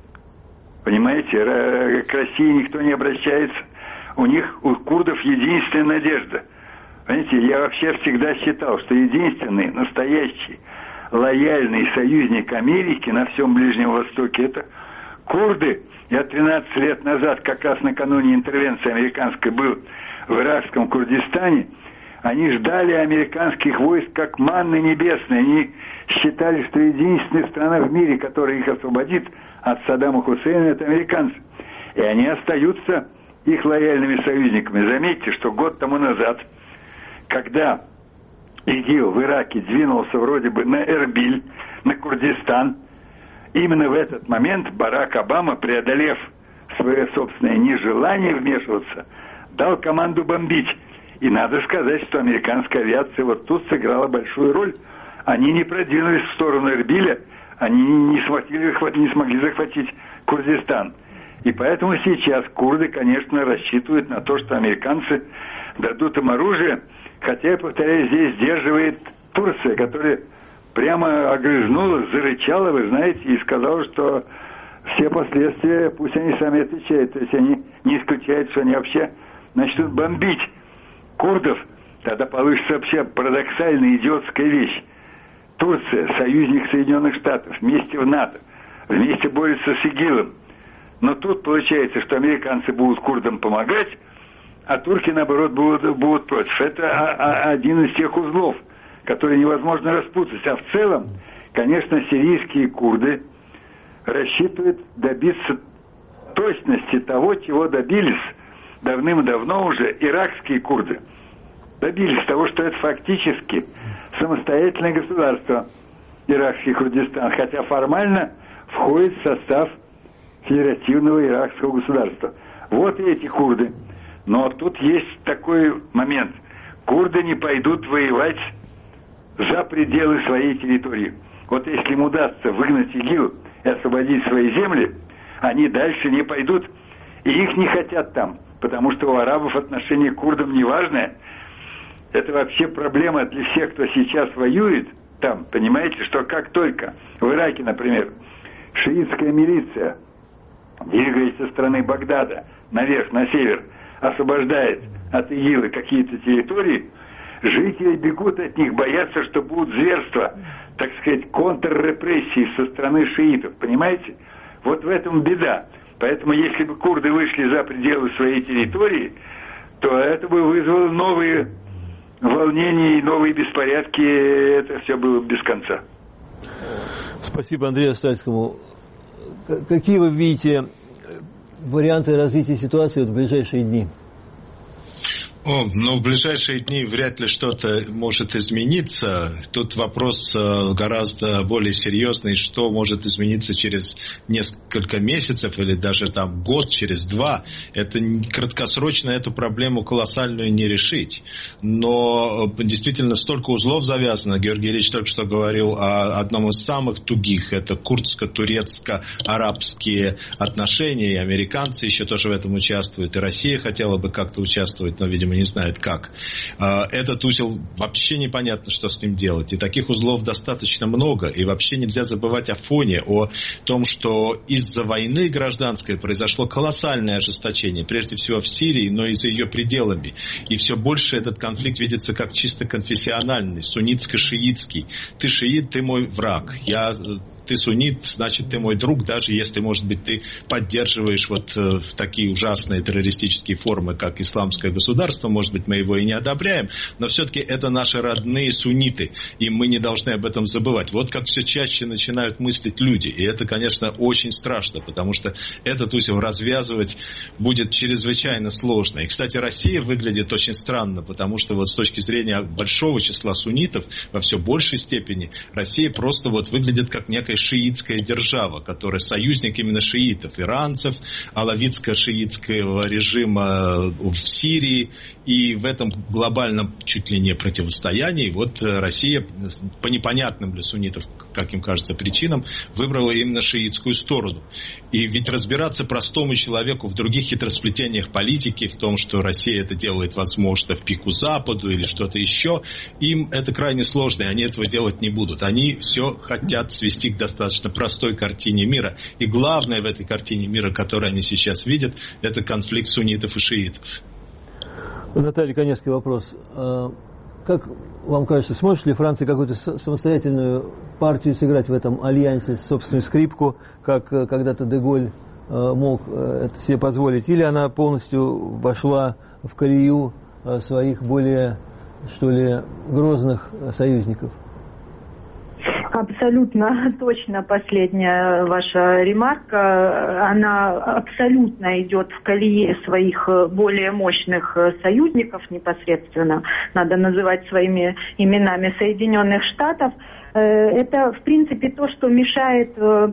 Понимаете, к России никто не обращается. У них, у курдов, единственная надежда. Понимаете, я вообще всегда считал, что единственный, настоящий, лояльный союзник Америки на всем Ближнем Востоке — это курды. Я тринадцать лет назад, как раз накануне интервенции американской, был в иракском Курдистане. Они ждали американских войск как манны небесной. Они считали, что единственная страна в мире, которая их освободит от Саддама Хусейна, это американцы. И они остаются их лояльными союзниками. Заметьте, что год тому назад, когда ИГИЛ в Ираке двинулся вроде бы на Эрбиль, на Курдистан, именно в этот момент Барак Обама, преодолев свое собственное нежелание вмешиваться, дал команду бомбить. И надо сказать, что американская авиация вот тут сыграла большую роль. Они не продвинулись в сторону Эрбиля, они не смогли, не смогли захватить Курдистан. И поэтому сейчас курды, конечно, рассчитывают на то, что американцы дадут им оружие, хотя, я повторяю, здесь сдерживает Турция, которая прямо огрызнулась, зарычала, вы знаете, и сказала, что все последствия пусть они сами отвечают. То есть они не исключают, что они вообще начнут бомбить курдов. Тогда получится вообще парадоксальная, идиотская вещь. Турция, союзник Соединенных Штатов, вместе в НАТО, вместе борется с ИГИЛом. Но тут получается, что американцы будут курдам помогать, а турки, наоборот, будут, будут против. Это а, а, один из тех узлов, которые невозможно распутать. А в целом, конечно, сирийские курды рассчитывают добиться точности того, чего добились давным-давно уже иракские курды. Добились того, что это фактически самостоятельное государство, иракский Курдистан, хотя формально входит в состав федеративного иракского государства. Вот и эти курды. Но тут есть такой момент. Курды не пойдут воевать за пределы своей территории. Вот если им удастся выгнать ИГИЛ и освободить свои земли, они дальше не пойдут. И их не хотят там, потому что у арабов отношение к курдам неважное. Это вообще проблема для всех, кто сейчас воюет там. Понимаете, что как только в Ираке, например, шиитская милиция, двигаясь со стороны Багдада наверх, на север, освобождает от ИГИЛа какие-то территории, жители бегут от них, боятся, что будут зверства, так сказать, контррепрессии со стороны шиитов. Понимаете? Вот в этом беда. Поэтому если бы курды вышли за пределы своей территории, то это бы вызвало новые волнения и новые беспорядки. Это все было без конца.
Спасибо Андрею Остальскому. Какие вы видите варианты развития ситуации в ближайшие дни?
О, ну, в ближайшие дни вряд ли что-то может измениться. Тут вопрос гораздо более серьезный, что может измениться через несколько месяцев или даже там год, через два. Это краткосрочно эту проблему колоссальную не решить. Но действительно столько узлов завязано. Георгий Ильич только что говорил о одном из самых тугих. Это курдско-турецко-арабские отношения. И американцы еще тоже в этом участвуют. И Россия хотела бы как-то участвовать, но, видимо, не знает как. Этот узел вообще непонятно, что с ним делать. И таких узлов достаточно много. И вообще нельзя забывать о фоне, о том, что из из-за войны гражданской произошло колоссальное ожесточение, прежде всего в Сирии, но и за ее пределами. И все больше этот конфликт видится как чисто конфессиональный, суннитско-шиитский. Ты шиит, ты мой враг. Я... Ты суннит, значит, ты мой друг, даже если, может быть, ты поддерживаешь вот э, такие ужасные террористические формы, как исламское государство, может быть, мы его и не одобряем, но все-таки это наши родные сунниты, и мы не должны об этом забывать. Вот как все чаще начинают мыслить люди, и это, конечно, очень страшно, потому что этот узел развязывать будет чрезвычайно сложно. И, кстати, Россия выглядит очень странно, потому что вот с точки зрения большого числа суннитов, во все большей степени, Россия просто вот выглядит как некая шиитская держава, которая союзник именно шиитов, иранцев, алавитско-шиитского режима в Сирии. И в этом глобальном чуть ли не противостоянии вот Россия по непонятным для суннитов, как им кажется, причинам выбрала именно шиитскую сторону. И ведь разбираться простому человеку в других хитросплетениях политики, в том, что Россия это делает, возможно, в пику Западу или что-то еще, им это крайне сложно, и они этого делать не будут. Они все хотят свести к достаточно простой картине мира. И главное в этой картине мира, которую они сейчас видят, это конфликт суннитов и шиитов.
Наталья, Коневский вопрос. Как вам кажется, сможет ли Франция какую-то самостоятельную партию сыграть в этом альянсе, собственную скрипку, как когда-то Де-Голь мог это себе позволить? Или она полностью вошла в колею своих более, что ли, грозных союзников?
Абсолютно точно последняя ваша ремарка. Она абсолютно идет в колее своих более мощных союзников непосредственно. Надо называть своими именами Соединенных Штатов. Это, в принципе, то, что мешает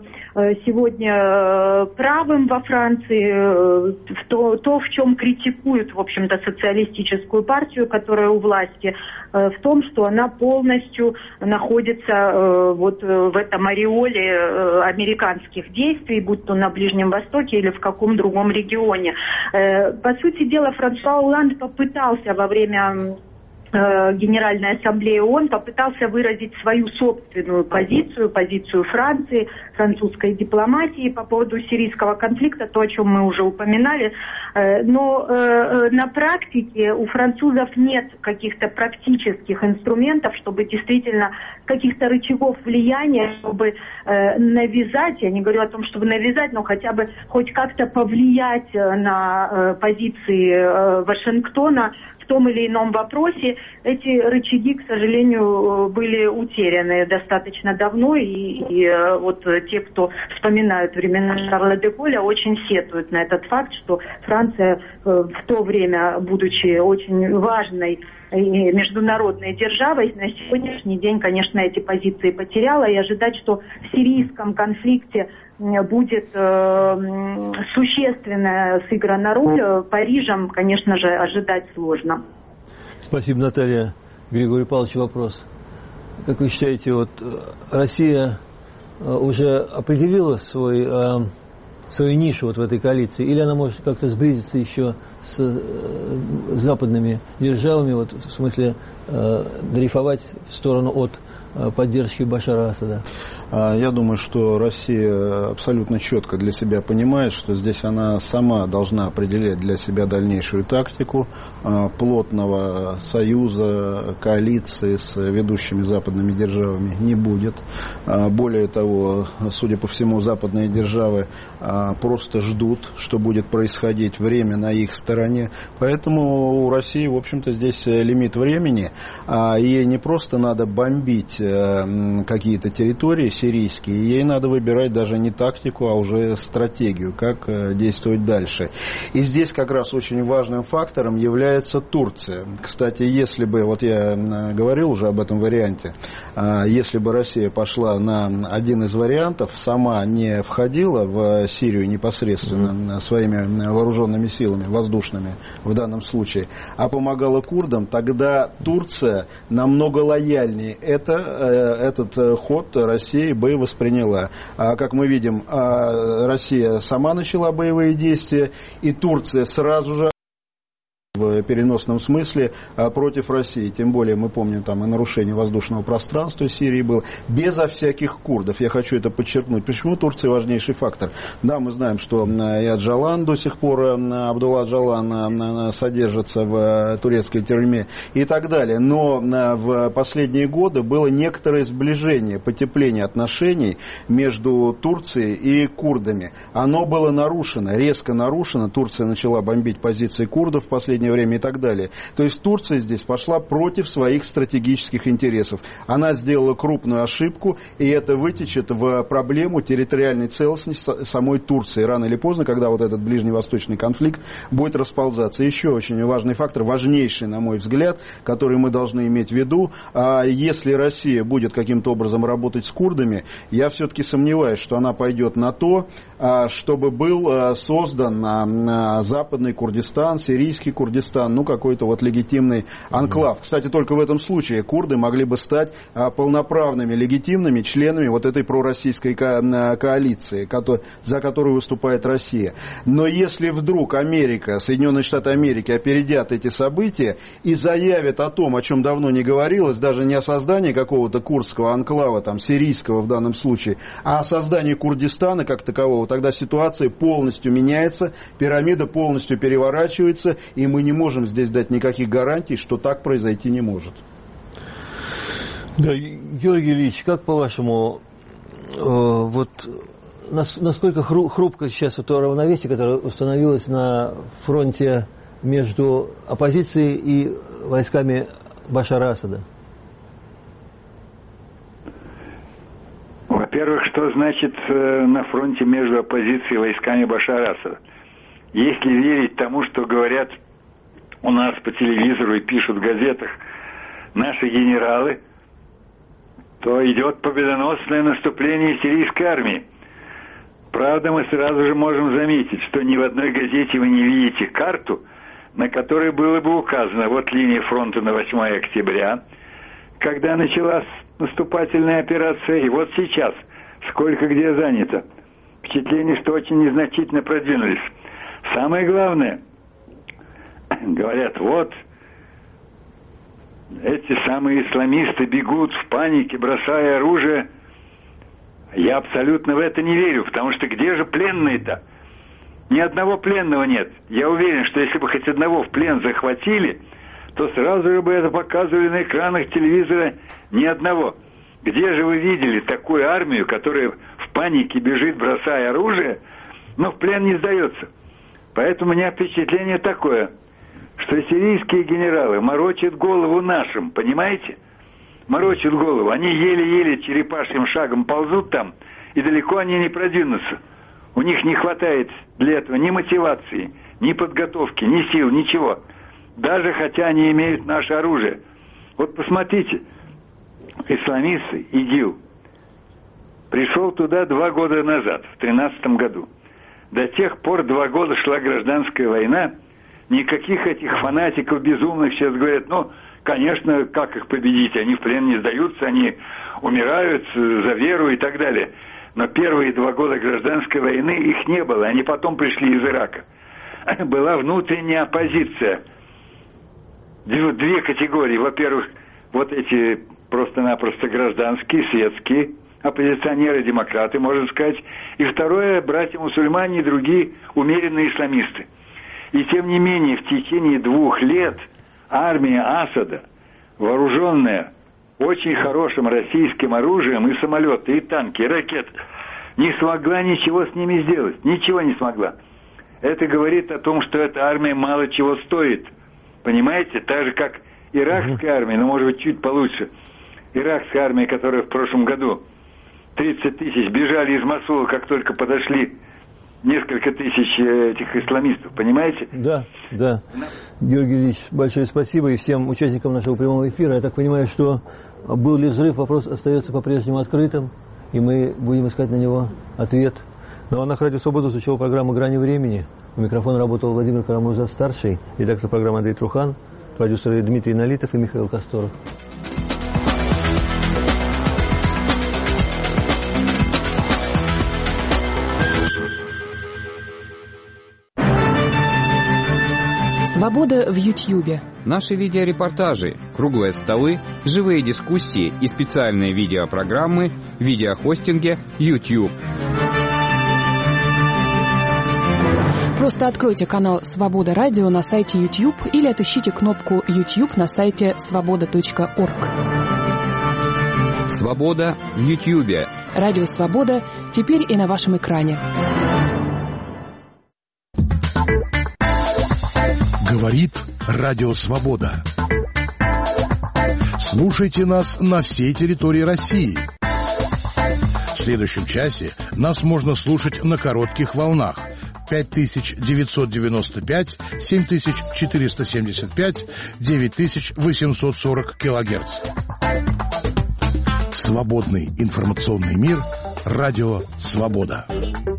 сегодня правым во Франции, то, то, в чем критикуют, в общем-то, социалистическую партию, которая у власти, в том, что она полностью находится вот в этом ореоле американских действий, будь то на Ближнем Востоке или в каком другом регионе. По сути дела, Франсуа Олланд попытался во время Генеральной Ассамблеи ООН попытался выразить свою собственную позицию, позицию Франции, французской дипломатии по поводу сирийского конфликта, то, о чем мы уже упоминали. Но на практике у французов нет каких-то практических инструментов, чтобы действительно каких-то рычагов влияния, чтобы навязать, я не говорю о том, чтобы навязать, но хотя бы хоть как-то повлиять на позиции Вашингтона в том или ином вопросе. Эти рычаги, к сожалению, были утеряны достаточно давно, и, и вот те, кто вспоминают времена Шарля де Голля, очень сетуют на этот факт, что Франция в то время, будучи очень важной и международной державой, на сегодняшний день, конечно, эти позиции потеряла, и ожидать, что в сирийском конфликте будет э, существенно сыграна роль, Парижем, конечно же, ожидать сложно.
Спасибо, Наталья. Григорий Павлович, вопрос. Как вы считаете, вот Россия уже определила свой, э, свою нишу вот в этой коалиции, или она может как-то сблизиться еще с э, западными державами, вот, в смысле э, дрейфовать в сторону от э, поддержки Башара Асада?
Я думаю, что Россия абсолютно четко для себя понимает, что здесь она сама должна определять для себя дальнейшую тактику плотного союза, коалиции с ведущими западными державами не будет. Более того, судя по всему, западные державы просто ждут, что будет происходить, время на их стороне. Поэтому у России, в общем-то, здесь лимит времени. Ей не просто надо бомбить какие-то территории сирийские, ей надо выбирать даже не тактику, а уже стратегию, как действовать дальше. И здесь как раз очень важным фактором является Турция. Кстати, если бы, вот я говорил уже об этом варианте, если бы Россия пошла на один из вариантов, сама не входила в Сирию непосредственно своими вооруженными силами, воздушными в данном случае, а помогала курдам, тогда Турция намного лояльнее это, этот ход России бы восприняла. А как мы видим, Россия сама начала боевые действия, и Турция сразу же в переносном смысле против России. Тем более мы помним, там и нарушение воздушного пространства Сирии было, безо всяких курдов. Я хочу это подчеркнуть. Почему Турция важнейший фактор? Да, мы знаем, что и Аджалан до сих пор, Абдулла Аджалан содержится в турецкой тюрьме и так далее. Но в последние годы было некоторое сближение, потепление отношений между Турцией и курдами. Оно было нарушено, резко нарушено. Турция начала бомбить позиции курдов в последнее время и так далее. То есть Турция здесь пошла против своих стратегических интересов. Она сделала крупную ошибку, и это вытечет в проблему территориальной целостности самой Турции. Рано или поздно, когда вот этот ближневосточный конфликт будет расползаться. Еще очень важный фактор, важнейший, на мой взгляд, который мы должны иметь в виду. Если Россия будет каким-то образом работать с курдами, я все-таки сомневаюсь, что она пойдет на то, чтобы был создан западный Курдистан, сирийский Курдистан, ну какой-то вот легитимный анклав. Кстати, только в этом случае курды могли бы стать полноправными, легитимными членами вот этой пророссийской коалиции, за которую выступает Россия. Но если вдруг Америка, Соединенные Штаты Америки опередят эти события и заявят о том, о чем давно не говорилось, даже не о создании какого-то курдского анклава, там, сирийского в данном случае, а о создании Курдистана как такового, тогда ситуация полностью меняется, пирамида полностью переворачивается, и мы не можем здесь дать никаких гарантий, что так произойти не может.
Да, Георгий Ильич, как по-вашему, э, вот насколько хрупко сейчас то равновесие, которое установилось на фронте между оппозицией и войсками Башара Асада?
Во-первых, что значит э, на фронте между оппозицией и войсками Башара Асада? Если верить тому, что говорят у нас по телевизору и пишут в газетах наши генералы, то идет победоносное наступление сирийской армии. Правда, мы сразу же можем заметить, что ни в одной газете вы не видите карту, на которой было бы указано вот линия фронта на восьмое октября, когда началась наступательная операция, и вот сейчас, сколько где занято. Впечатление, что очень незначительно продвинулись. Самое главное, говорят, вот, эти самые исламисты бегут в панике, бросая оружие. Я абсолютно в это не верю, потому что где же пленные-то? Ни одного пленного нет. Я уверен, что если бы хоть одного в плен захватили, то сразу же бы это показывали на экранах телевизора ни одного. Где же вы видели такую армию, которая в панике бежит, бросая оружие, но в плен не сдается? Поэтому у меня впечатление такое, что сирийские генералы морочат голову нашим, понимаете? Морочат голову. Они еле-еле черепашьим шагом ползут там, и далеко они не продвинутся. У них не хватает для этого ни мотивации, ни подготовки, ни сил, ничего. Даже хотя они имеют наше оружие. Вот посмотрите, исламисты, ИГИЛ, пришел туда два года назад, в тринадцатом году. До тех пор два года шла гражданская война. Никаких этих фанатиков безумных сейчас говорят, ну, конечно, как их победить? Они в плен не сдаются, они умирают за веру и так далее. Но первые два года гражданской войны их не было. Они потом пришли из Ирака. Была внутренняя оппозиция. Две категории. Во-первых, вот эти просто-напросто гражданские, светские оппозиционеры, демократы, можно сказать. И второе, братья-мусульмане и другие умеренные исламисты. И тем не менее, в течение двух лет армия Асада, вооруженная очень хорошим российским оружием, и самолеты, и танки, и ракеты, не смогла ничего с ними сделать. Ничего не смогла. Это говорит о том, что эта армия мало чего стоит. Понимаете? Так же, как иракская армия, но, может быть, чуть получше. Иракская армия, которая в прошлом году тридцать тысяч бежали из Мосула, как только подошли несколько тысяч этих исламистов, понимаете?
Да, да. Георгий Ильич, большое спасибо и всем участникам нашего прямого эфира. Я так понимаю, что был ли взрыв, вопрос остается по-прежнему открытым, и мы будем искать на него ответ. На волнах Радио Свобода звучала программа «Грани времени». У микрофона работал Владимир Карамурза-старший, редактор программы Андрей Трухан, продюсеры Дмитрий Налитов и Михаил Косторов.
Свобода в Ютьюбе.
Наши видеорепортажи, круглые столы, живые дискуссии и специальные видеопрограммы в видеохостинге YouTube.
Просто откройте канал «Свобода Радио» на сайте YouTube или отыщите кнопку YouTube на сайте свобода точка орг.
Свобода в Ютьюбе.
Радио «Свобода» теперь и на вашем экране.
Говорит Радио Свобода. Слушайте нас на всей территории России. В следующем часе нас можно слушать на коротких волнах пять тысяч девятьсот девяносто пять, семь тысяч четыреста семьдесят пять, девять тысяч восемьсот сорок килогерц. Свободный информационный мир. Радио Свобода.